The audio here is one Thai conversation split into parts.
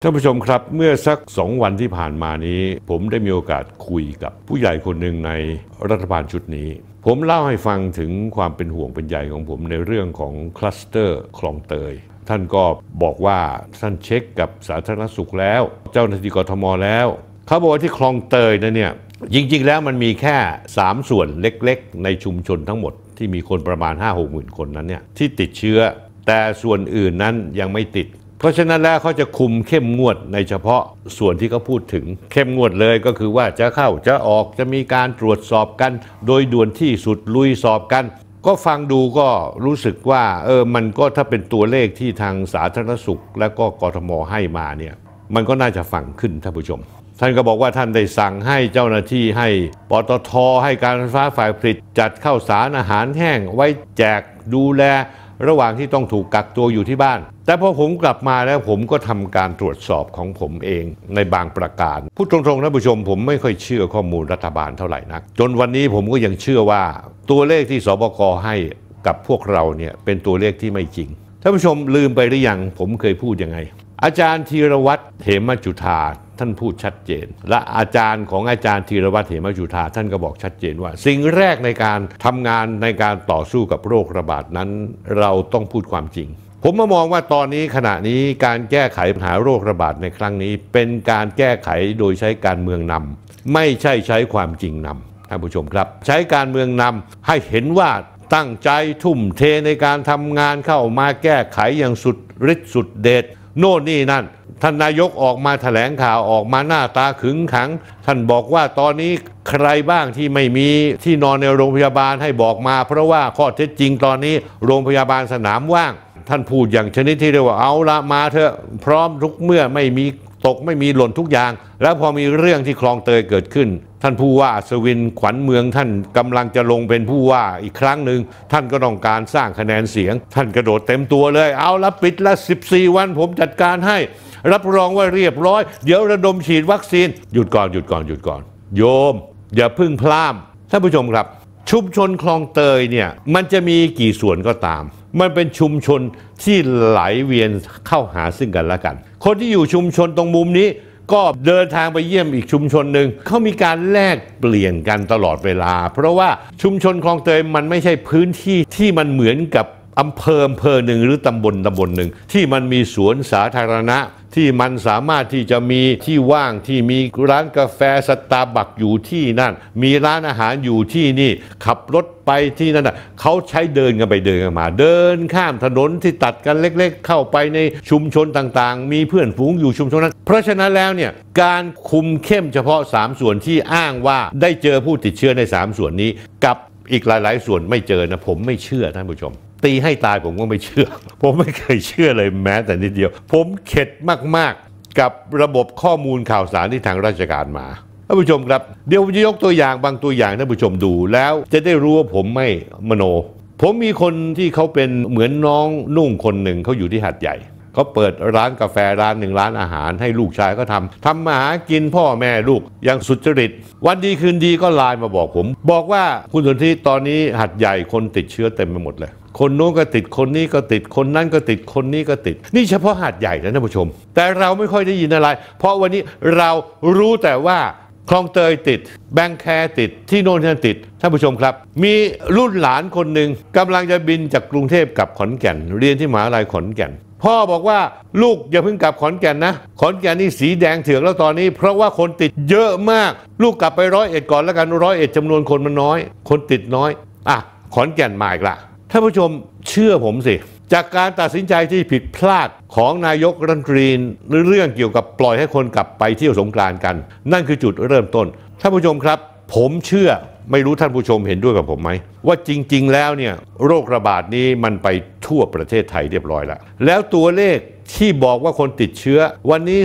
ท่านผู้ชมครับเมื่อสัก2 วันที่ผ่านมานี้ผมได้มีโอกาสคุยกับผู้ใหญ่คนหนึ่งในรัฐบาลชุดนี้ผมเล่าให้ฟังถึงความเป็นห่วงเป็นใยของผมในเรื่องของคลัสเตอร์คลองเตยท่านก็บอกว่าท่านเช็คกับสาธารณสุขแล้วเจ้าหน้าที่กทมแล้วเขาบอกว่าที่คลองเตยนะเนี่ยจริงๆแล้วมันมีแค่3ส่วนเล็กๆในชุมชนทั้งหมดที่มีคนประมาณ 5-6 หมื่นคนนั้นเนี่ยที่ติดเชื้อแต่ส่วนอื่นนั้นยังไม่ติดเพราะฉะนั้นแล้วเขาจะคุมเข้มงวดในเฉพาะส่วนที่เขาพูดถึงเข้มงวดเลยก็คือว่าจะเข้าจะออกจะมีการตรวจสอบกันโดยด่วนที่สุดลุยสอบกันก็ฟังดูก็รู้สึกว่ามันก็ถ้าเป็นตัวเลขที่ทางสาธารณสุขและก็กทมให้มาเนี่ยมันก็น่าจะฟังขึ้นท่านผู้ชมท่านก็บอกว่าท่านได้สั่งให้เจ้าหน้าที่ให้ปตท.ให้การไฟฟ้าฝ่ายผลิตจัดข้าวสารอาหารแห้งไว้แจกดูแลระหว่างที่ต้องถูกกักตัวอยู่ที่บ้านแต่พอผมกลับมาแล้วผมก็ทำการตรวจสอบของผมเองในบางประการพูดตรงๆท่านผู้ชมผมไม่ค่อยเชื่อข้อมูลรัฐบาลเท่าไหร่นักจนวันนี้ผมก็ยังเชื่อว่าตัวเลขที่สบคให้กับพวกเราเนี่ยเป็นตัวเลขที่ไม่จริงท่านผู้ชมลืมไปหรือยังผมเคยพูดยังไงอาจารย์ธีรวัตรเหมจุฑาท่านพูดชัดเจนและอาจารย์ของอาจารย์ธีรวัตรเหมจุฑาท่านก็บอกชัดเจนว่าสิ่งแรกในการทำงานในการต่อสู้กับโรคระบาดนั้นเราต้องพูดความจริงผมมองว่าตอนนี้ขณะนี้การแก้ไขปัญหาโรคระบาดในครั้งนี้เป็นการแก้ไขโดยใช้การเมืองนำไม่ใช่ใช้ความจริงนำท่านผู้ชมครับใช้การเมืองนำให้เห็นว่าตั้งใจทุ่มเทในการทำงานเข้ามาแก้ไขอย่างสุดฤทธิ์สุดเดชโน่นนี่นั่นท่านนายกออกมาแถลงข่าวออกมาหน้าตาขึงขังท่านบอกว่าตอนนี้ใครบ้างที่ไม่มีที่นอนในโรงพยาบาลให้บอกมาเพราะว่าข้อเท็จจริงตอนนี้โรงพยาบาลสนามว่างท่านพูดอย่างชนิดที่เรียกว่าเอาละมาเถอะพร้อมทุกเมื่อไม่มีตกไม่มีหล่นทุกอย่างแล้วพอมีเรื่องที่คลองเตยเกิดขึ้นท่านผู้ว่าอัศวินขวัญเมืองท่านกำลังจะลงเป็นผู้ว่าอีกครั้งหนึ่งท่านก็ต้องการสร้างคะแนนเสียงท่านกระโดดเต็มตัวเลยเอาละปิดละ14 วันผมจัดการให้รับรองว่าเรียบร้อยเดี๋ยวระดมฉีดวัคซีนหยุดก่อนโยมอย่าพึ่งพลาดท่านผู้ชมครับชุมชนคลองเตยเนี่ยมันจะมีกี่ส่วนก็ตามมันเป็นชุมชนที่ไหลเวียนเข้าหาซึ่งกันและกันคนที่อยู่ชุมชนตรงมุมนี้ก็เดินทางไปเยี่ยมอีกชุมชนหนึ่งเขามีการแลกเปลี่ยนกันตลอดเวลาเพราะว่าชุมชนคลองเตยมันไม่ใช่พื้นที่ที่มันเหมือนกับอำเภอหนึ่งหรือตำบลหนึ่งที่มันมีสวนสาธารณะที่มันสามารถที่จะมีที่ว่างที่มีร้านกาแฟสตาร์บัคอยู่ที่นั่นมีร้านอาหารอยู่ที่นี่ขับรถไปที่นั่นเขาใช้เดินกันไปเดินกันมาเดินข้ามถนนที่ตัดกันเล็กๆเข้าไปในชุมชนต่างๆมีเพื่อนฝูงอยู่ชุมชนนั้นเพราะฉะนั้นแล้วเนี่ยการคุมเข้มเฉพาะ3ส่วนที่อ้างว่าได้เจอผู้ติดเชื้อใน3ส่วนนี้กับอีกหลายๆส่วนไม่เจอนะผมไม่เชื่อท่านผู้ชมตีให้ตายผมก็ไม่เชื่อผมไม่เคยเชื่อเลยแม้แต่นิดเดียวผมเข็ดมากๆกับระบบข้อมูลข่าวสารที่ทางราชการมาท่านผู้ชมครับเดี๋ยวผมจะยกตัวอย่างบางตัวอย่างท่านผู้ชมดูแล้วจะได้รู้ว่าผมไม่มโนผมมีคนที่เขาเป็นเหมือนน้องนุ่งคนหนึ่งเขาอยู่ที่หาดใหญ่เขาเปิดร้านกาแฟร้านหนึ่งร้านอาหารให้ลูกชายเขาทำมาหากินพ่อแม่ลูกอย่างสุจริตวันดีคืนดีก็ไลน์มาบอกผมบอกว่าคุณสนธิตอนนี้หาดใหญ่คนติดเชื้อเต็มไปหมดเลยคนโน้นก็ติดคนนี้ก็ติดคนนั้นก็ติดคนนี้ก็ติดนี่เฉพาะหาดใหญ่นะท่านผู้ชมแต่เราไม่ค่อยได้ยินอะไรเพราะวันนี้เรารู้แต่ว่าคลองเตยติดแบงแคติดที่โน่นที่นั่นติดท่านผู้ชมครับมีรุ่นหลานคนหนึ่งกำลังจะบินจากกรุงเทพกลับขอนแก่นเรียนที่มหาลัยขอนแก่นพ่อบอกว่าลูกอย่าเพิ่งกลับขอนแก่นนะขอนแก่นนี่สีแดงเถือกแล้วตอนนี้เพราะว่าคนติดเยอะมากลูกกลับไป101ก่อนแล้วกัน101จำนวนคนมันน้อยคนติดน้อยขอนแก่นมาอีกละท่านผู้ชมเชื่อผมสิจากการตัดสินใจที่ผิดพลาดของนายกรัฐมนตรีเรื่องเกี่ยวกับปล่อยให้คนกลับไปเที่ยวสงกรานต์กันนั่นคือจุดเริ่มต้นท่านผู้ชมครับผมเชื่อไม่รู้ท่านผู้ชมเห็นด้วยกับผมไหมว่าจริงๆแล้วเนี่ยโรคระบาดนี้มันไปทั่วประเทศไทยเรียบร้อยแล้วตัวเลขที่บอกว่าคนติดเชื้อวันนี้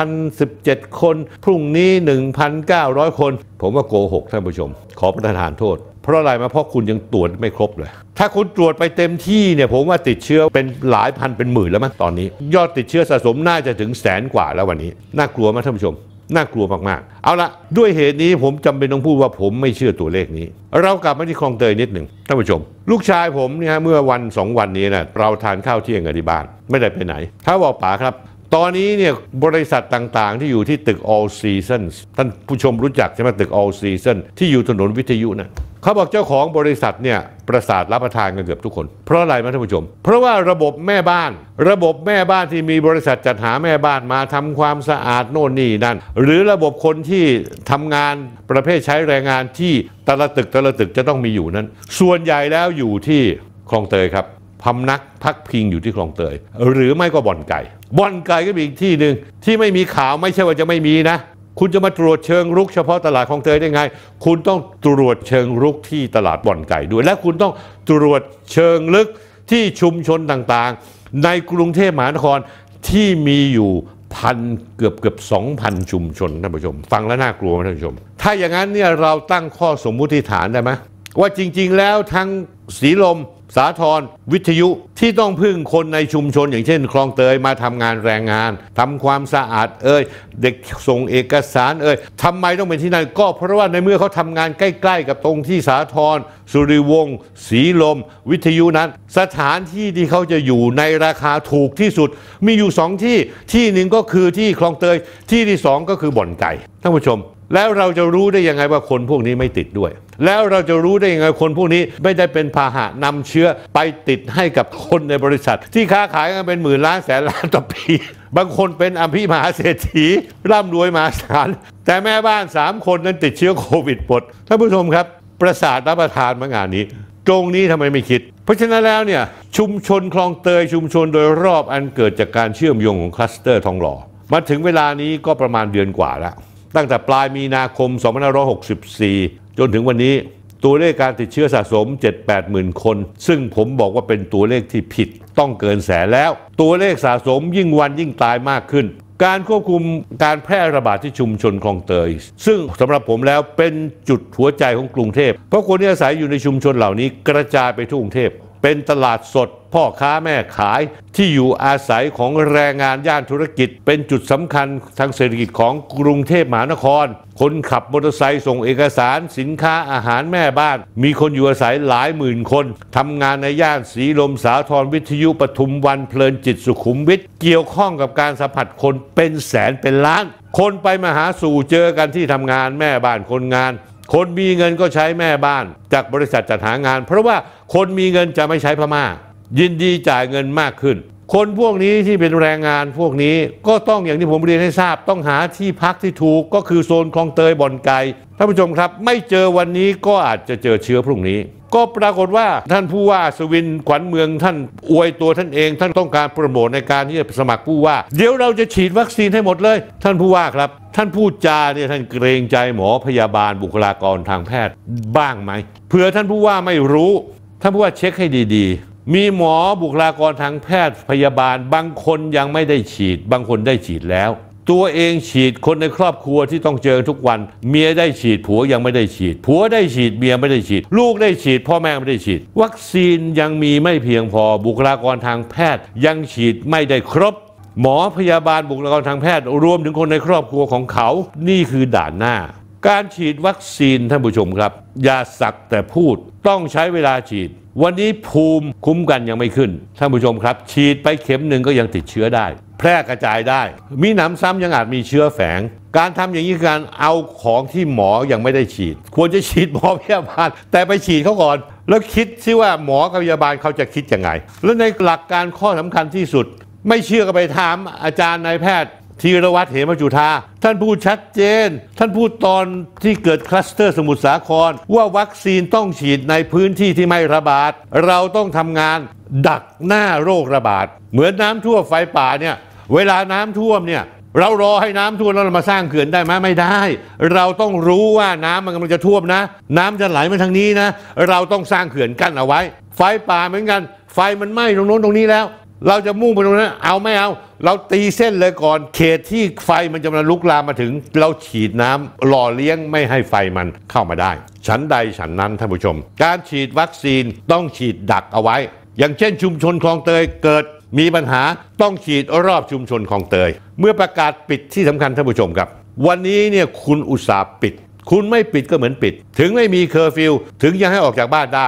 2,017 คนพรุ่งนี้ 1,900 คนผมว่าโกหกท่านผู้ชมขอประทานโทษเพราะอะไรมาเพราะคุณยังตรวจไม่ครบเลยถ้าคุณตรวจไปเต็มที่เนี่ยผมว่าติดเชื้อเป็นหลายพันเป็นหมื่นแล้วมั้งตอนนี้ยอดติดเชื้อสะสมน่าจะถึง100,000 กว่าแล้ววันนี้น่ากลัวไหมท่านผู้ชมน่ากลัวมากๆเอาละด้วยเหตุนี้ผมจำเป็นต้องพูดว่าผมไม่เชื่อตัวเลขนี้เรากลับมาที่คลองเตยนิดหนึ่งท่านผู้ชมลูกชายผมเนี่ยเมื่อวัน2 วันนี้นะเราทานข้าวเที่ยงกันที่บ้านไม่ได้ไปไหนเขาบอกป๋าครับตอนนี้เนี่ยบริษัทต่างๆที่อยู่ที่ตึก All Seasons ท่านผู้ชมรู้จักใช่ไหมตึก All Seasons ที่อยู่ถนนวิทยุนะเขาบอกเจ้าของบริษัทเนี่ยประสาทรับประทานกันเกือบทุกคนเพราะอะไรท่านผู้ชมเพราะว่าระบบแม่บ้านที่มีบริษัทจัดหาแม่บ้านมาทำความสะอาดโน่นนี่นั่นหรือระบบคนที่ทำงานประเภทใช้แรงงานที่แต่ละตึกจะต้องมีอยู่นั้นส่วนใหญ่แล้วอยู่ที่คลองเตยครับพำนักพักพิงอยู่ที่คลองเตยหรือไม่ก็บ่อนไก่ก็เป็นอีกที่หนึ่งที่ไม่มีข่าวไม่ใช่ว่าจะไม่มีนะคุณจะมาตรวจเชิงรุกเฉพาะตลาดคลองเตยได้ไงคุณต้องตรวจเชิงรุกที่ตลาดบ่อนไก่ด้วยและคุณต้องตรวจเชิงลึกที่ชุมชนต่างๆในกรุงเทพมหานครที่มีอยู่เกือบ 2,000 ชุมชนท่านผู้ชมฟังแล้วน่ากลัวท่านผู้ชมถ้าอย่างนั้นเนี่ยเราตั้งข้อสมมุติฐานได้ไหมว่าจริงๆแล้วทั้งสีลมสาทรวิทยุที่ต้องพึ่งคนในชุมชนอย่างเช่นคลองเตยมาทำงานแรงงานทำความสะอาดเด็กส่งเอกสารทำไมต้องเป็นที่นั่นก็เพราะว่าในเมื่อเขาทำงานใกล้ๆกับตรงที่สาทรสุริวงศ์สีลมวิทยุนั้นสถานที่ที่เขาจะอยู่ในราคาถูกที่สุดมีอยู่2ที่หนึ่งก็คือที่คลองเตยที่ที่2ก็คือบ่อนไก่ท่านผู้ชมแล้วเราจะรู้ได้ยังไงว่าคนพวกนี้ไม่ติดด้วยแล้วเราจะรู้ได้ยังไงคนพวกนี้ไม่ได้เป็นพาหะนำเชื้อไปติดให้กับคนในบริษัทที่ค้าขายกันเป็นหมื่นล้านแสนล้านต่อปีบางคนเป็นอภิมหาเศรษฐีร่ำรวยมหาศาลแต่แม่บ้าน3คนนั้นติดเชื้อโควิดหมดท่านผู้ชมครับประสาทรับประทานมางานนี้ตรงนี้ทำไมไม่คิดเพราะฉะนั้นแล้วเนี่ยชุมชนคลองเตยชุมชนโดยรอบอันเกิดจากการเชื่อมโยงของคลัสเตอร์ทองหล่อมาถึงเวลานี้ก็ประมาณเดือนกว่าแล้วตั้งแต่ปลายมีนาคม2564จนถึงวันนี้ตัวเลขการติดเชื้อสะสม 7-8 หมื่นคนซึ่งผมบอกว่าเป็นตัวเลขที่ผิดต้องเกินแสนแล้วตัวเลขสะสมยิ่งวันยิ่งตายมากขึ้นการควบคุมการแพร่ระบาดที่ชุมชนคลองเตยซึ่งสำหรับผมแล้วเป็นจุดหัวใจของกรุงเทพเพราะคนที่อาศัยอยู่ในชุมชนเหล่านี้กระจายไปทั่วกรุงเทพเป็นตลาดสดพ่อค้าแม่ขายที่อยู่อาศัยของแรงงานย่านธุรกิจเป็นจุดสำคัญทางเศรษฐกิจของกรุงเทพมหานครคนขับมอเตอร์ไซค์ส่งเอกสารสินค้าอาหารแม่บ้านมีคนอยู่อาศัยหลายหมื่นคนทำงานในย่านสีลมสาทรวิทยุปทุมวันเพลินจิตสุขุมวิทเกี่ยวข้องกับการสัมผัสคนเป็นแสนเป็นล้านคนไปมาหาสู่เจอกันที่ทำงานแม่บ้านคนงานคนมีเงินก็ใช้แม่บ้านจากบริษัทจัดหางานเพราะว่าคนมีเงินจะไม่ใช้พม่ายินดีจ่ายเงินมากขึ้นคนพวกนี้ที่เป็นแรงงานพวกนี้ก็ต้องอย่างที่ผมเรียนให้ทราบต้องหาที่พักที่ถูกก็คือโซนคลองเตยบ่อนไก่ท่านผู้ชมครับไม่เจอวันนี้ก็อาจจะเจอเชื้อพรุ่งนี้ก็ปรากฏว่าท่านผู้ว่าสวินขวัญเมืองท่านอวยตัวท่านเองท่านต้องการโปรโมทในการที่จะสมัครผู้ว่าเดี๋ยวเราจะฉีดวัคซีนให้หมดเลยท่านผู้ว่าครับท่านพูดจาเนี่ยท่านเกรงใจหมอพยาบาลบุคลากรทางแพทย์บ้างไหมเผื่อท่านผู้ว่าไม่รู้ท่านผู้ว่าเช็คให้ดีๆมีหมอบุคลากรทางแพทย์พยาบาลบางคนยังไม่ได้ฉีดบางคนได้ฉีดแล้วตัวเองฉีดคนในครอบครัวที่ต้องเจอทุกวันเมียได้ฉีดผัวยังไม่ได้ฉีดผัวได้ฉีดเมียไม่ได้ฉีดลูกได้ฉีดพ่อแม่ไม่ได้ฉีดวัคซีนยังมีไม่เพียงพอบุคลากรทางแพทย์ยังฉีดไม่ได้ครบหมอพยาบาลบุคลากรทางแพทย์รวมถึงคนในครอบครัวของเขานี่คือด่านหน้าการฉีดวัคซีนท่านผู้ชมครับอย่าสักแต่พูดต้องใช้เวลาฉีดวันนี้ภูมิคุ้มกันยังไม่ขึ้นท่านผู้ชมครับฉีดไปเข็มหนึ่งก็ยังติดเชื้อได้แพร่กระจายได้มีหนำซ้ำยังอาจมีเชื้อแฝงการทำอย่างนี้คือการเอาของที่หมอยังไม่ได้ฉีดควรจะฉีดหมอพยาบาลแต่ไปฉีดเขาก่อนแล้วคิดซิว่าหมอกับพยาบาลเขาจะคิดยังไงแล้วในหลักการข้อสำคัญที่สุดไม่เชื่อก็ไปถามอาจารย์นายแพทย์ธีรวัฒน์เหมจุฑาท่านพูดชัดเจนท่านพูดตอนที่เกิดคลัสเตอร์สมุทรสาครว่าวัคซีนต้องฉีดในพื้นที่ที่ไม่ระบาดเราต้องทำงานดักหน้าโรคระบาดเหมือนน้ำท่วมไฟป่าเนี่ยเวลาน้ำท่วมเนี่ยเรารอให้น้ำท่วมแล้วเรามาสร้างเขื่อนได้ไหมไม่ได้เราต้องรู้ว่าน้ำมันกำลังจะท่วมนะน้ำจะไหลมาทางนี้นะเราต้องสร้างเขื่อนกั้นเอาไว้ไฟป่าเหมือนกันไฟมันไหม้ตรงโน้นตรงนี้แล้วเราจะมุ่งไปตรงนั้นเอาไม่เอาเราตีเส้นเลยก่อนเขตที่ไฟมันจะมาลุกลามมาถึงเราฉีดน้ำหล่อเลี้ยงไม่ให้ไฟมันเข้ามาได้ฉันใดฉันนั้นท่านผู้ชมการฉีดวัคซีนต้องฉีดดักเอาไว้อย่างเช่นชุมชนคลองเตยเกิดมีปัญหาต้องฉีดรอบชุมชนคลองเตยเมื่อประกาศปิดที่สำคัญท่านผู้ชมครับวันนี้เนี่ยคุณอุตส่าห์ปิดคุณไม่ปิดก็เหมือนปิดถึงไม่มีเคอร์ฟิวถึงยังให้ออกจากบ้านได้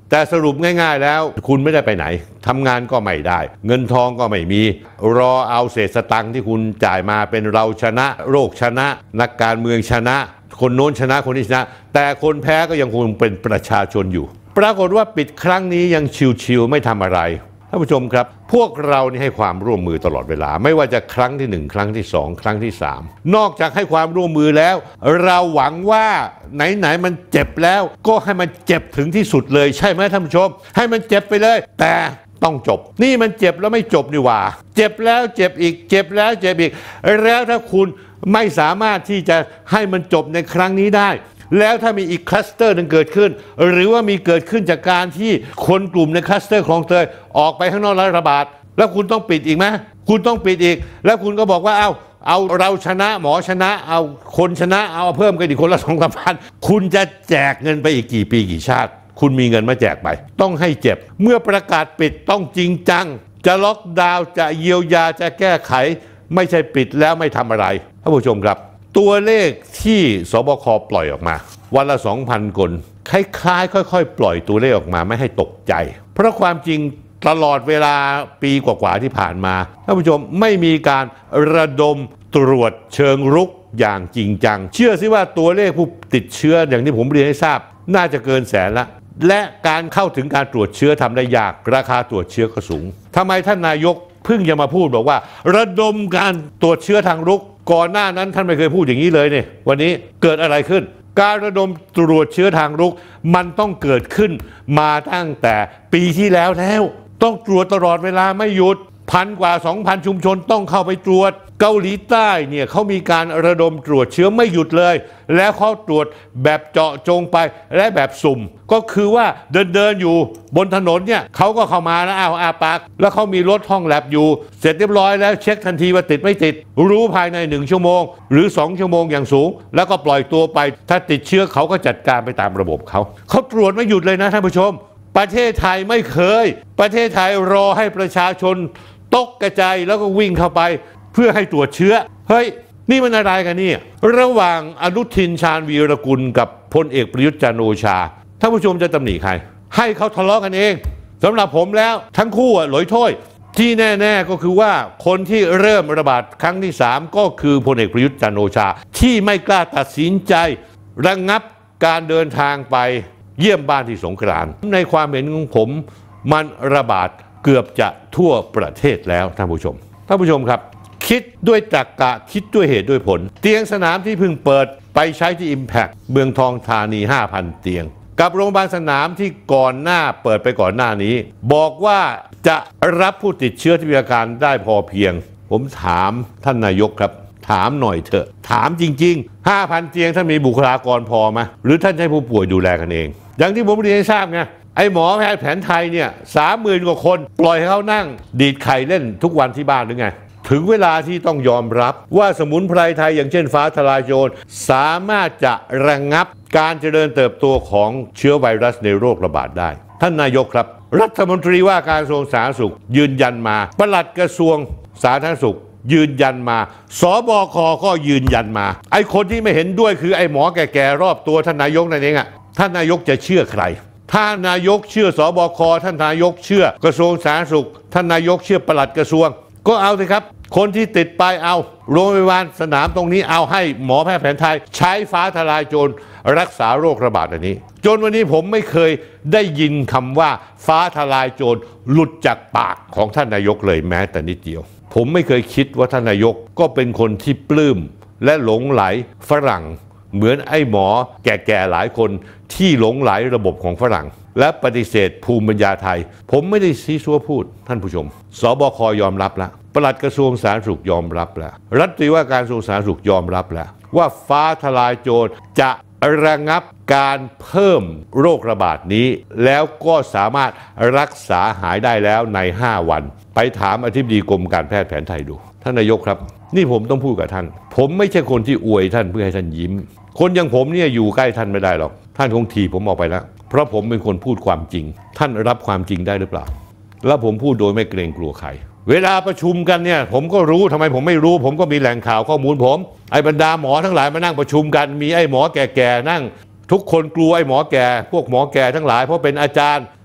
แต่สรุปง่ายๆแล้วคุณไม่ได้ไปไหนทำงานก็ไม่ได้เงินทองก็ไม่มีรอเอาเศษสตังค์ที่คุณจ่ายมาเป็นเราชนะโรคชนะนักการเมืองชนะคนโน้นชนะคนนี้ชนะแต่คนแพ้ก็ยังคงเป็นประชาชนอยู่ปรากฏว่าปิดครั้งนี้ยังชิวๆไม่ทำอะไรท่านผู้ชมครับพวกเรานี่ให้ความร่วมมือตลอดเวลาไม่ว่าจะครั้งที่1ครั้งที่2ครั้งที่3นอกจากให้ความร่วมมือแล้วเราหวังว่าไหนๆมันเจ็บแล้วก็ให้มันเจ็บถึงที่สุดเลยใช่ไหมท่านผู้ชมให้มันเจ็บไปเลยแต่ต้องจบนี่มันเจ็บแล้วไม่จบนี่หว่าเจ็บแล้วเจ็บอีกเจ็บแล้วเจ็บอีกแล้วถ้าคุณไม่สามารถที่จะให้มันจบในครั้งนี้ได้แล้วถ้ามีอีกคลัสเตอร์หนึ่งเกิดขึ้นหรือว่ามีเกิดขึ้นจากการที่คนกลุ่มในคลัสเตอร์คลองเตยออกไปข้างนอกแล้วระบาดแล้วคุณต้องปิดอีกไหมคุณต้องปิดอีกแล้วคุณก็บอกว่าเอาเราชนะหมอชนะเอาคนชนะเอาเพิ่มกันอีกคนละ2-3 พันคุณจะแจกเงินไปอีกกี่ปีกี่ชาติคุณมีเงินมาแจกไปต้องให้เจ็บเมื่อประกาศปิดต้องจริงจังจะล็อกดาวน์จะเยียวยาจะแก้ไขไม่ใช่ปิดแล้วไม่ทำอะไรท่านผู้ชมครับตัวเลขที่สบคปล่อยออกมาวันละ 2,000 คนคล้ายๆค่อยๆปล่อยตัวเลขออกมาไม่ให้ตกใจเพราะความจริงตลอดเวลาปีกว่าๆที่ผ่านมาท่านผู้ชมไม่มีการระดมตรวจเชิงรุกอย่างจริงจังเชื่อสิว่าตัวเลขผู้ติดเชื้ออย่างที่ผมเรียนให้ทราบน่าจะเกินแสนละและการเข้าถึงการตรวจเชื้อทำได้ยากราคาตรวจเชื้อก็สูงทำไมท่านนายกเพิ่งจะมาพูดบอกว่าระดมการตรวจเชื้อทางรุกก่อนหน้านั้นท่านไม่เคยพูดอย่างนี้เลยเนี่ยวันนี้เกิดอะไรขึ้นการระดมตรวจเชื้อทางรุกมันต้องเกิดขึ้นมาตั้งแต่ปีที่แล้วต้องตรวจตลอดเวลาไม่หยุด1,000 กว่า 2,000 ชุมชนต้องเข้าไปตรวจเกาหลีใต้เนี่ยเขามีการระดมตรวจเชื้อไม่หยุดเลยแล้วเขาตรวจแบบเจาะจงไปและแบบสุ่มก็คือว่าเดินอยู่บนถนนเนี่ยเขาก็เข้ามาแล้วอาปากแล้วเขามีรถห้องแลบอยู่เสร็จเรียบร้อยแล้วเช็คทันทีว่าติดไม่ติดรู้ภายใน1 ชั่วโมงหรือ2 ชั่วโมงอย่างสูงแล้วก็ปล่อยตัวไปถ้าติดเชื้อเขาก็จัดการไปตามระบบเขาตรวจไม่หยุดเลยนะท่านผู้ชมประเทศไทยไม่เคยประเทศไทยรอให้ประชาชนตกกระจายแล้วก็วิ่งเข้าไปเพื่อให้ตรวจเชื้อเฮ้ยนี่มันอะไรกันเนี่ยระหว่างอนุทินชาญวีรกุลกับพลเอกประยุทธ์จันทร์โอชาท่านผู้ชมจะตำหนิใครให้เขาทะเลาะกันเองสำหรับผมแล้วทั้งคู่หลอยถ้วยที่แน่ๆก็คือว่าคนที่เริ่มระบาดครั้งที่3ก็คือพลเอกประยุทธ์จันทร์โอชาที่ไม่กล้าตัดสินใจระงับการเดินทางไปเยี่ยมบ้านที่สงขลาในความเห็นของผมมันระบาดเกือบจะทั่วประเทศแล้วท่านผู้ชมครับคิดด้วยตรรกะคิดด้วยเหตุด้วยผลเตียงสนามที่เพิ่งเปิดไปใช้ที่ Impact เมืองทองธานี 5,000 เตียงกับโรงพยาบาลสนามที่ก่อนหน้าเปิดไปก่อนหน้านี้บอกว่าจะรับผู้ติดเชื้อที่มีอาการได้พอเพียงผมถามท่านนายกครับถามหน่อยเถอะถามจริงๆ 5,000 เตียงท่านมีบุคลากรพอไหมหรือท่านให้ผู้ป่วยดูแลกันเองอย่างที่ผมเรียนให้ทราบไงไอ้หมอแพทย์แผนไทยเนี่ย 30,000 กว่าคนปล่อยให้เขานั่งดีดไข่เล่นทุกวันที่บ้านหรือไงถึงเวลาที่ต้องยอมรับว่าสมุนไพรไทยอย่างเช่นฟ้าทลายโจรสามารถจะระงับการเจริญเติบโตของเชื้อไวรัสในโรคระบาดได้ท่านนายกครับรัฐมนตรีว่าการกระทรวงสาธารณสุขยืนยันมาปลัดกระทรวงสาธารณสุขยืนยันมาสบคก็ยืนยันมาไอ้คนที่ไม่เห็นด้วยคือไอ้หมอแก่ๆรอบตัวท่านนายกนั่นเองท่านนายกจะเชื่อใครถ้านายกเชื่อสบคท่านนายกเชื่อกระทรวงสาธารณสุขท่านนายกเชื่อปลัดกระทรวงก็เอาสิครับคนที่ติดไปเอาโรงพยาบาลสนามตรงนี้เอาให้หมอแพทย์แผนไทยใช้ฟ้าทลายโจรรักษาโรคระบาดอันนี้จนวันนี้ผมไม่เคยได้ยินคำว่าฟ้าทลายโจรหลุดจากปากของท่านนายกเลยแม้แต่นิดเดียวผมไม่เคยคิดว่าท่านนายกก็เป็นคนที่ปลื้มและหลงไหลฝรั่งเหมือนไอ้หมอแก่ๆหลายคนที่หลงไหลระบบของฝรั่งและปฏิเสธภูมิปัญญาไทยผมไม่ได้ซีซัวพูดท่านผู้ชมสบคยอมรับแล้วปลัดกระทรวงสาธารณสุขยอมรับแล้วรัฐมนตรีว่าการกระทรวงสาธารณสุขยอมรับแล้วว่าฟ้าทลายโจรจะระงับการเพิ่มโรคระบาดนี้แล้วก็สามารถรักษาหายได้แล้วใน5 วันไปถามอธิบดีกรมการแพทย์แผนไทยดูท่านนายกครับนี่ผมต้องพูดกับท่านผมไม่ใช่คนที่อวยท่านเพื่อให้ท่านยิ้มคนอย่างผมเนี่ยอยู่ใกล้ท่านไม่ได้หรอกท่านคงถีบผมออกไปแล้วเพราะผมเป็นคนพูดความจริงท่านรับความจริงได้หรือเปล่าแล้วผมพูดโดยไม่เกรงกลัวใครเวลาประชุมกันเนี่ยผมก็รู้ทำไมผมไม่รู้ผมก็มีแหล่งข่าวข้อมูลผมไอ้บรรดาหมอทั้งหลายมานั่งประชุมกันมีไอ้หมอแก่ๆนั่งทุกคนกลัวไอ้หมอแก่พวกหมอแก่ทั้งหลายเพราะเป็นอาจารย์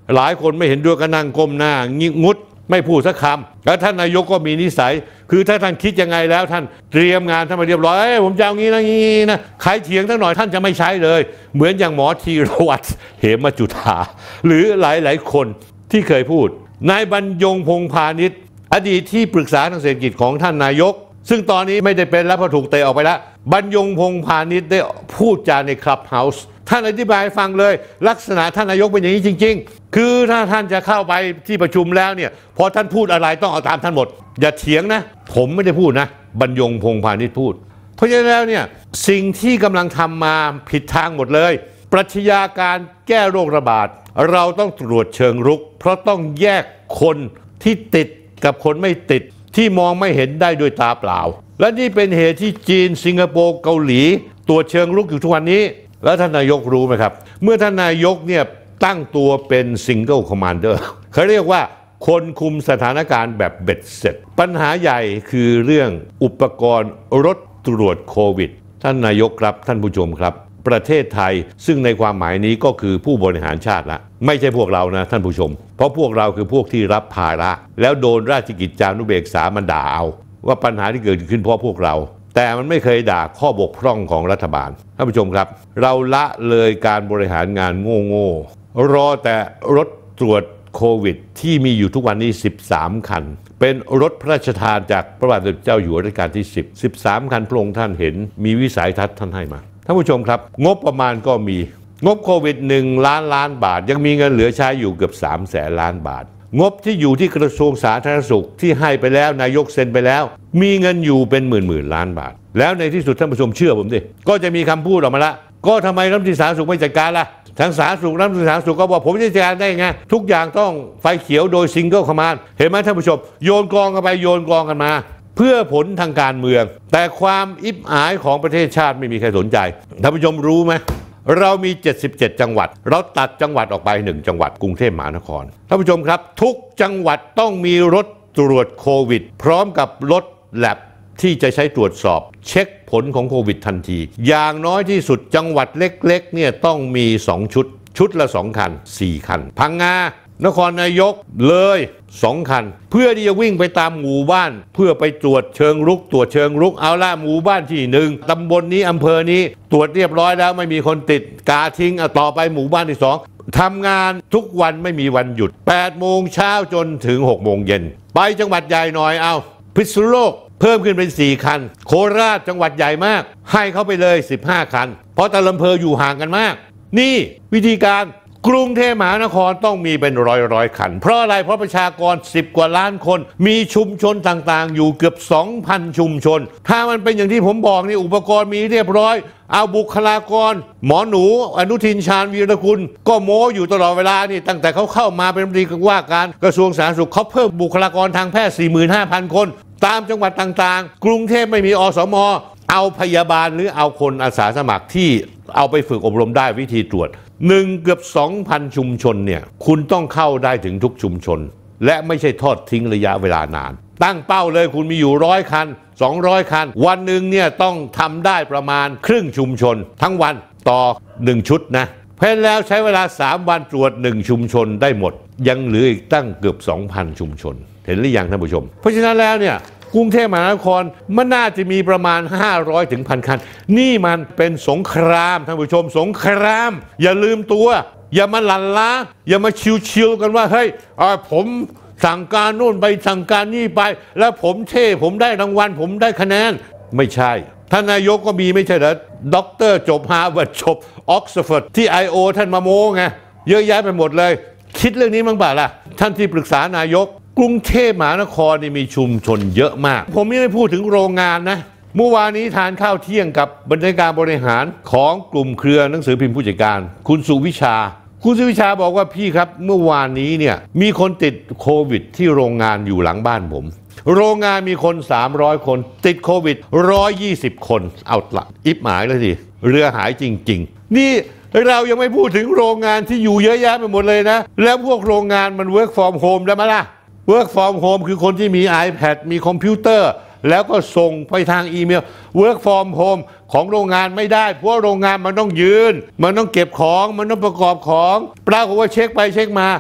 หลายคนไม่เห็นด้วยก็นั่งก้มหน้างิงุดไม่พูดสักคำแล้วท่านนายกก็มีนิสัยคือถ้าท่านคิดยังไงแล้วท่านเตรียมงานท่านมาเรียบร้อยผมจะเอางี้นะงี้นะใครเถียงสักหน่อยท่านจะไม่ใช้เลยเหมือนอย่างหมอธีรวัตรเหมจุฑาหรือหลายๆคนที่เคยพูดนายบรรยงพงษ์พาณิชย์อดีตที่ปรึกษาทางเศรษฐกิจของท่านนายกซึ่งตอนนี้ไม่ได้เป็นแล้วเพราะถูกเตะออกไปแล้วบรรยงพงษ์พาณิชย์ได้พูดจาในคลับเฮาส์ท่านอธิบายให้ฟังเลยลักษณะท่านนายกเป็นอย่างนี้จริงๆคือถ้าท่านจะเข้าไปที่ประชุมแล้วเนี่ยพอท่านพูดอะไรต้องเอาตามท่านหมดอย่าเถียงนะผมไม่ได้พูดนะบรรยงพงษ์พาณิชย์พูดเพราะฉะนั้นแล้วเนี่ยสิ่งที่กำลังทำมาผิดทางหมดเลยปรัชญาการแก้โรคระบาดเราต้องตรวจเชิงรุกเพราะต้องแยกคนที่ติดกับคนไม่ติดที่มองไม่เห็นได้ด้วยตาเปล่าและนี่เป็นเหตุที่จีนสิงคโปร์เกาหลีตรวจเชิงรุกอยู่ทุกวันนี้แล้วท่านนายกรู้ไหมครับเมื่อท่านนายกเนี่ยตั้งตัวเป็นซิงเกิลคอมมานเดอร์เขาเรียกว่าคนคุมสถานการณ์แบบเบ็ดเสร็จปัญหาใหญ่คือเรื่องอุปกรณ์รถตรวจโควิดท่านนายกครับท่านผู้ชมครับประเทศไทยซึ่งในความหมายนี้ก็คือผู้บริหารชาติละไม่ใช่พวกเรานะท่านผู้ชมเพราะพวกเราคือพวกที่รับภาระแล้วโดนราชกิจจานุเบกษามันด่าเอาว่าปัญหาที่เกิดขึ้นเพราะพวกเราแต่มันไม่เคยด่าข้อบกพร่องของรัฐบาลท่านผู้ชมครับเราละเลยการบริหารงานโง่ๆรอแต่รถตรวจโควิดที่มีอยู่ทุกวันนี้13คันเป็นรถพระราชทานจากพระบาทสมเด็จเจ้าอยู่หัวรัชกาลที่13คันพระองค์ท่านเห็นมีวิสัยทัศน์ท่านให้มาท่านผู้ชมครับงบประมาณก็มีงบโควิด1 ล้านบาทยังมีเงินเหลือใช้อยู่เกือบ300,000 ล้านบาทงบที่อยู่ที่กระทรวงสาธารณสุขที่ให้ไปแล้วนายกเซ็นไปแล้วมีเงินอยู่เป็นหมื่นล้านบาทแล้วในที่สุดท่านผู้ชมเชื่อผมดิก็จะมีคำพูดออกมาละก็ทำไมรัฐมนตรีสาธารณสุขไม่จัดการล่ะทางสาธารณสุขรัฐมนตรีสาธารณสุขก็บอกผมจะจัดการได้ไงทุกอย่างต้องไฟเขียวโดยซิงเกิลคอมมานด์เห็นไหมท่านผู้ชมโยนกองกันไปโยนกองกันมาเพื่อผลทางการเมืองแต่ความอิบอายของประเทศชาติไม่มีใครสนใจท่านผู้ชมรู้ไหมเรามี77จังหวัดเราตัดจังหวัดออกไป1จังหวัดกรุงเทพมหานครท่านผู้ชมครับทุกจังหวัดต้องมีรถตรวจโควิดพร้อมกับรถแลบที่จะใช้ตรวจสอบเช็คผลของโควิดทันทีอย่างน้อยที่สุดจังหวัดเล็กๆเนี่ยต้องมี2ชุดละ2คัน4คันพังงานครนายกเลย2คันเพื่อที่จะวิ่งไปตามหมู่บ้านเพื่อไปตรวจเชิงรุกเอาล่ะหมู่บ้านที่1ตำบลนี้อำเภอนี้ตรวจเรียบร้อยแล้วไม่มีคนติดกาทิ้งต่อไปหมู่บ้านที่2ทำงานทุกวันไม่มีวันหยุด8 โมงเช้าจนถึง6 โมงเย็นไปจังหวัดใหญ่หน่อยเอาพิษณุโลกเพิ่มขึ้นเป็น4คันโคราชจังหวัดใหญ่มากให้เขาไปเลย15คันเพราะแต่ละอำเภออยู่ห่างกันมากนี่วิธีการกรุงเทพมหานครต้องมีเป็นร้อยคันเพราะอะไรเพราะประชากร10 กว่าล้านคนมีชุมชนต่างๆอยู่เกือบ 2,000 ชุมชนถ้ามันเป็นอย่างที่ผมบอกนี่อุปกรณ์มีเรียบร้อยเอาบุคลากรหมอหนูอนุทินชาญวีรกุลก็โม้อยู่ตลอดเวลานี่ตั้งแต่เขาเข้ามาเป็นรัฐมนตรีว่าการกระทรวงสาธารณสุขเขาเพิ่มบุคลากรทางแพทย์ 45,000 คนตามจังหวัดต่างๆกรุงเทพไม่มีอสม.เอาพยาบาลหรือเอาคนอาสาสมัครที่เอาไปฝึกอบรมได้วิธีตรวจเกือบ 2,000 ชุมชนเนี่ยคุณต้องเข้าได้ถึงทุกชุมชนและไม่ใช่ทอดทิ้งระยะเวลานานตั้งเป้าเลยคุณมีอยู่100 คัน200 คันวันหนึ่งเนี่ยต้องทำได้ประมาณครึ่งชุมชนทั้งวันต่อ1ชุดนะเพราะแล้วใช้เวลา3 วันตรวจ1ชุมชนได้หมดยังเหลืออีกตั้งเกือบ 2,000 ชุมชนเห็นหรือยังท่านผู้ชมเพราะฉะนั้นแล้วเนี่ยกรุงเทพมหานครมันน่าจะมีประมาณ500 ถึง 1,000 คันนี่มันเป็นสงครามท่านผู้ชมสงครามอย่าลืมตัวอย่ามาหลั่นล้าอย่ามาชิวๆกันว่าเฮ้ยผมสั่งการโน่นไปสั่งการนี่ไปแล้วผมเท่ผมได้รางวัลผมได้คะแนนไม่ใช่ท่านนายกก็มีไม่ใช่เหรอด็อกเตอร์จบฮาร์วาร์ดจบออกซฟอร์ดที่ I.O. ท่านมาโม้ไงเยอะแยะไปหมดเลยคิดเรื่องนี้มั้งเปล่าล่ะท่านที่ปรึกษานายกกรุงเทพมหานครนี่มีชุมชนเยอะมากผมไม่ได้พูดถึงโรงงานนะเมื่อวานนี้ทานข้าวเที่ยงกับบรรณาธิการบริหารของกลุ่มเครือหนังสือพิมพ์ผู้จัดการคุณสุวิชาบอกว่าพี่ครับเมื่อวานนี้เนี่ยมีคนติดโควิดที่โรงงานอยู่หลังบ้านผมโรงงานมีคน300 คนติดโควิด120 คนเอาละอิบหมายเลยสิเรือหายจริงๆนี่เรายังไม่พูดถึงโรงงานที่อยู่เยอะแยะไปหมดเลยนะแล้วพวกโรงงานมัน work from home ได้ไหมล่ะ work from home คือคนที่มี iPad มีคอมพิวเตอร์แล้วก็ส่งไปทางอีเมล work from home ของโรงงานไม่ได้เพราะโรงงานมันต้องยืนมันต้องเก็บของมันต้องประกอบของปรากฏว่าเช็คไปเช็คมา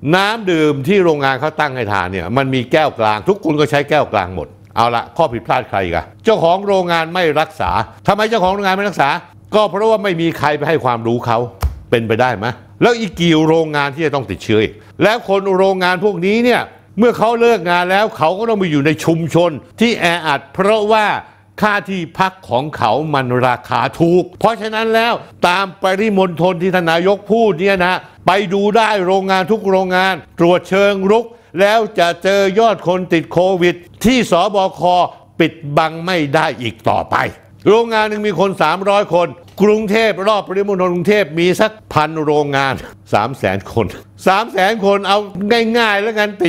น้ำดื่มที่โรงงานเขาตั้งให้ทานเนี่ยมันมีแก้วกลางทุกคนก็ใช้แก้วกลางหมดเอาละข้อผิดพลาดใครกันเจ้าของโรงงานไม่รักษาทำไมเจ้าของโรงงานไม่รักษาก็เพราะว่าไม่มีใครไปให้ความรู้เขาเป็นไปได้ไหมแล้วอีกกี่โรงงานที่จะต้องติดเชื้ออีกแล้วคนโรงงานพวกนี้เนี่ยเมื่อเขาเลิกงานแล้วเขาก็ต้องไปอยู่ในชุมชนที่แออัดเพราะว่าค่าที่พักของเขามันราคาถูกเพราะฉะนั้นแล้วตามปริมณฑลที่ทานนายกพูดเนี่ยนะไปดูได้โรงงานทุกโรงงานตรวจเชิงรุกแล้วจะเจอยอดคนติดโควิดที่สบคปิดบังไม่ได้อีกต่อไปโรงงานหนึ่งมีคน300คนกรุงเทพรอบปริมณฑลกรุงเทพมีสัก1,000 โรงงาน 300,000 คน 300,000 คนเอาง่ายๆแล้วกันติด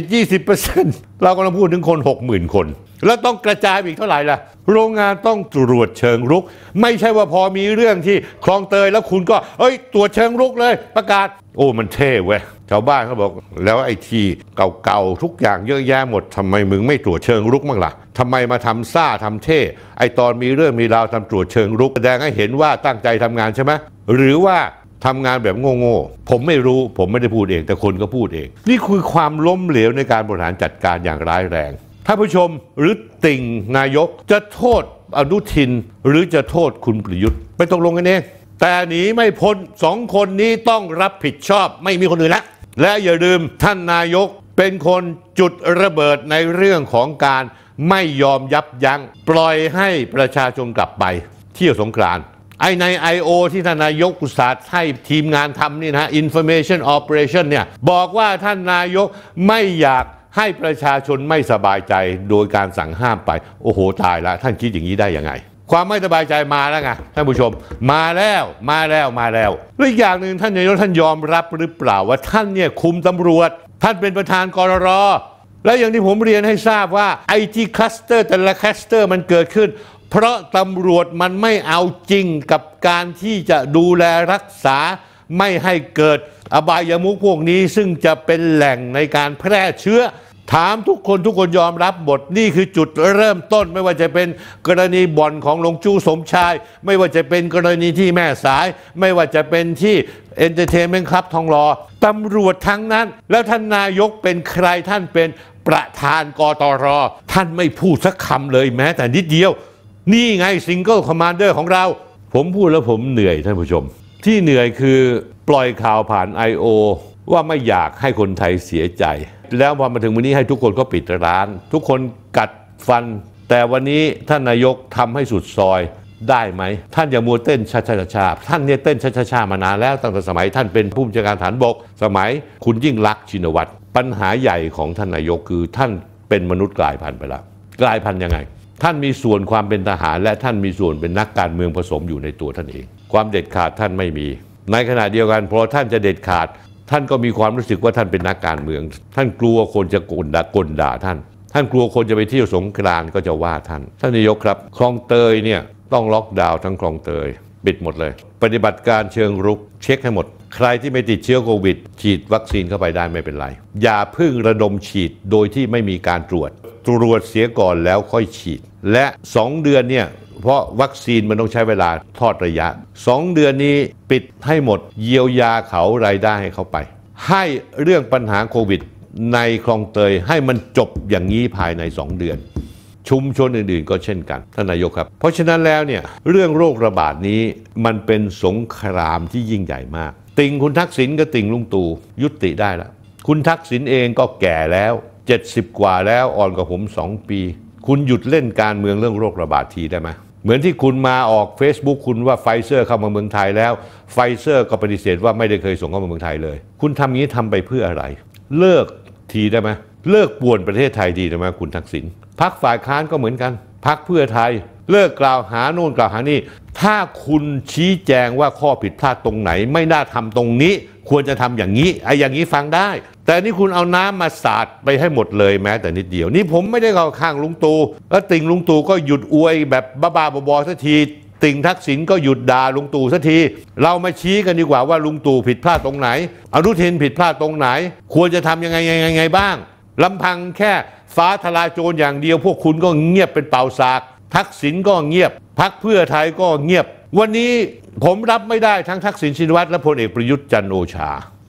20% เรากำลังพูดถึงคน 60,000 คนแล้วต้องกระจายอีกเท่าไหร่ล่ะโรงงานต้องตรวจเชิงรุกไม่ใช่ว่าพอมีเรื่องที่คลองเตยแล้วคุณก็ตรวจเชิงรุกเลยประกาศโอ้มันเท่เว้ยชาวบ้านเขาบอกแล้วไอ้ที่เก่าๆทุกอย่างเยอะแยะหมดทำไมมึงไม่ตรวจเชิงรุกบ้างล่ะทำไมมาทำซ่าทำเท่ไอ้ตอนมีเรื่องมีราวทำตรวจเชิงรุกแสดงให้เห็นว่าตั้งใจทำงานใช่ไหมหรือว่าทำงานแบบโง่ๆผมไม่รู้ผมไม่ได้พูดเองแต่คนก็พูดเองนี่คือความล้มเหลวในการบริหารจัดการอย่างร้ายแรงท่านผู้ชมหรือติ่งนายกจะโทษอนุทินหรือจะโทษคุณประยุทธ์ไปตกลงกันเองแต่หนีไม่พ้น2 คนนี้ต้องรับผิดชอบไม่มีคนอื่นละและอย่าลืมท่านนายกเป็นคนจุดระเบิดในเรื่องของการไม่ยอมยับยั้งปล่อยให้ประชาชนกลับไปเที่ยวสงกรานต์ใน I.O. ที่ท่านนายกอุตสาห์ให้ทีมงานทำนี่นะ Information Operation เนี่ยบอกว่าท่านนายกไม่อยากให้ประชาชนไม่สบายใจโดยการสั่งห้ามไปโอ้โหตายแล้วท่านคิดอย่างนี้ได้ยังไงความไม่สบายใจมาแล้วไงท่านผู้ชมมาแล้วและอีกอย่างหนึ่งท่านนายกท่านยอมรับหรือเปล่าว่าท่านเนี่ยคุมตำรวจท่านเป็นประธานกรรและอย่างที่ผมเรียนให้ทราบว่าไอ้ที่คลัสเตอร์แต่ละคลัสเตอร์มันเกิดขึ้นเพราะตำรวจมันไม่เอาจริงกับการที่จะดูแลรักษาไม่ให้เกิดอบายมุขพวกนี้ซึ่งจะเป็นแหล่งในการแพร่เชื้อถามทุกคนยอมรับบทนี่คือจุดเริ่มต้นไม่ว่าจะเป็นกรณีบ่อนของหลวงจู้สมชายไม่ว่าจะเป็นกรณีที่แม่สายไม่ว่าจะเป็นที่เอนเตอร์เทนเมนต์คลับทองหล่อตำรวจทั้งนั้นแล้วท่านนายกเป็นใครท่านเป็นประธานกตร.ท่านไม่พูดสักคำเลยแม้แต่นิดเดียวนี่ไงซิงเกิลคอมมานเดอร์ของเราผมพูดแล้วผมเหนื่อยท่านผู้ชมที่เหนื่อยคือปล่อยข่าวผ่าน I.O. ว่าไม่อยากให้คนไทยเสียใจแล้วพอมาถึงวันนี้ให้ทุกคนก็ปิดร้านทุกคนกัดฟันแต่วันนี้ท่านนายกทำให้สุดซอยได้ไหมท่านอย่ามัวเต้นชาท่านเนี่ยเต้นชามานานแล้วตั้งแต่สมัยท่านเป็นผู้บัญชาการฐานบกสมัยคุณยิ่งลักษณ์ชินวัตรปัญหาใหญ่ของท่านนายกคือท่านเป็นมนุษย์กลายพันธุ์ไปแล้วกลายพันธุ์ยังไงท่านมีส่วนความเป็นทหารและท่านมีส่วนเป็นนักการเมืองผสมอยู่ในตัวท่านเองความเด็ดขาดท่านไม่มีในขณะเดียวกันพอท่านจะเด็ดขาดท่านก็มีความรู้สึกว่าท่านเป็นนักการเมืองท่านกลัวคนจะกลด่าท่านกลัวคนจะไปเที่ยวสงกรานต์ก็จะว่าท่านนายกครับคลองเตยเนี่ยต้องล็อกดาวน์ทั้งคลองเตยปิดหมดเลยปฏิบัติการเชิงรุกเช็คให้หมดใครที่ไม่ติดเชื้อโควิดฉีดวัคซีนเข้าไปได้ไม่เป็นไรอย่าพึ่งระดมฉีดโดยที่ไม่มีการตรวจเสียก่อนแล้วค่อยฉีดและ2 เดือนเนี่ยเพราะวัคซีนมันต้องใช้เวลาทอดระยะ2 เดือนนี้ปิดให้หมดเยียวยาเขารายได้ให้เขาไปให้เรื่องปัญหาโควิดในคลองเตยให้มันจบอย่างนี้ภายใน2 เดือนชุมชนอื่นๆก็เช่นกันท่านนายกครับเพราะฉะนั้นแล้วเนี่ยเรื่องโรคระบาดนี้มันเป็นสงครามที่ยิ่งใหญ่มากติ่งคุณทักษิณกับติ่งลุงตู่ยุติได้แล้วคุณทักษิณเองก็แก่แล้ว70 กว่าแล้วอ่อนกว่าผม2 ปีคุณหยุดเล่นการเมืองเรื่องโรคระบาดทีได้ไหมเหมือนที่คุณมาออก Facebook คุณว่าไฟเซอร์เข้ามาเมืองไทยแล้วไฟเซอร์ก็ปฏิเสธว่าไม่ได้เคยส่งเข้ามาเมืองไทยเลยคุณทำอย่างนี้ทำไปเพื่ออะไรเลิกทีได้ไหมเลิกป่วนประเทศไทยดีได้ไหมคุณทักษิณพรรคฝ่ายค้านก็เหมือนกันพรรคเพื่อไทยเลิกกล่าวหาโน่นกล่าวหานี่ถ้าคุณชี้แจงว่าข้อผิดพลาดตรงไหนไม่น่าทำตรงนี้ควรจะทำอย่างนี้อย่างนี้ฟังได้แต่นี่คุณเอาน้ำมาสาดไปให้หมดเลยแม้แต่นิดเดียวนี่ผมไม่ได้เข้าข้างลุงตู่แล้วติ่งลุงตู่ก็หยุดอวยแบบบ้าๆบอๆสักทีติ่งทักษิณก็หยุดด่าลุงตู่สักทีเรามาชี้กันดีกว่าว่าลุงตู่ผิดพลาดตรงไหนอนุทินผิดพลาดตรงไหนควรจะทำยังไงบ้างลำพังแค่ฟ้าทลายโจรอย่างเดียวพวกคุณก็เงียบเป็นเป่าสากทักษิณก็เงียบพรรคเพื่อไทยก็เงียบวันนี้ผมรับไม่ได้ทั้งทักษิณชินวัตรและพลเอกประยุทธ์จันทร์โอชา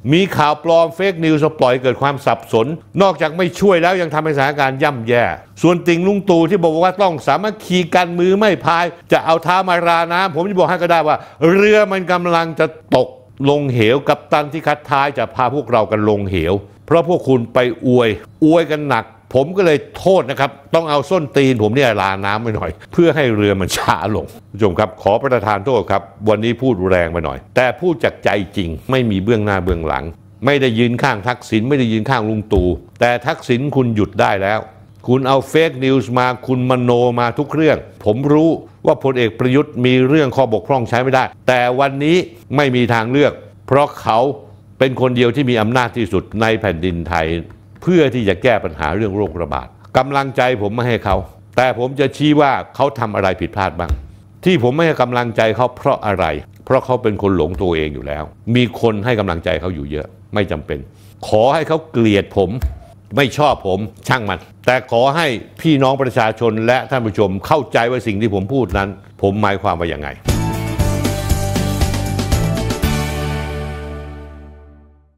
มีข่าวปลอมเฟกนิวส์ปล่อยเกิดความสับสนนอกจากไม่ช่วยแล้วยังทำให้สถานการณ์ย่ำแย่ส่วนติ่งลุงตู่ที่บอกว่าต้องสามัคคีกันมือไม่พายจะเอาเท้ามาราน้ำผมจะบอกให้ก็ได้ว่าเรือมันกำลังจะตกลงเหวกัปตันที่คัดท้ายจะพาพวกเรากันลงเหวเพราะพวกคุณไปอวยกันหนักผมก็เลยโทษนะครับต้องเอาส้นตีนผมเนี่ยลาน้ำไปหน่อยเพื่อให้เรือมันช้าลงผู้ชมครับขอประทานโทษครับวันนี้พูดแรงไปหน่อยแต่พูดจากใจจริงไม่มีเบื้องหน้าเบื้องหลังไม่ได้ยืนข้างทักษิณไม่ได้ยืนข้างลุงตู่แต่ทักษิณคุณหยุดได้แล้วคุณเอาเฟกนิวส์มาคุณมโนมาทุกเรื่องผมรู้ว่าพลเอกประยุทธ์มีเรื่องข้อบกพร่องใช้ไม่ได้แต่วันนี้ไม่มีทางเลือกเพราะเขาเป็นคนเดียวที่มีอำนาจที่สุดในแผ่นดินไทยเพื่อที่จะแก้ปัญหาเรื่องโรคระบาดกำลังใจผมไม่ให้เขาแต่ผมจะชี้ว่าเขาทำอะไรผิดพลาดบ้างที่ผมไม่ให้กำลังใจเขาเพราะอะไรเพราะเขาเป็นคนหลงตัวเองอยู่แล้วมีคนให้กำลังใจเขาอยู่เยอะไม่จำเป็นขอให้เขาเกลียดผมไม่ชอบผมช่างมันแต่ขอให้พี่น้องประชาชนและท่านผู้ชมเข้าใจว่าสิ่งที่ผมพูดนั้นผมหมายความว่าอย่างไง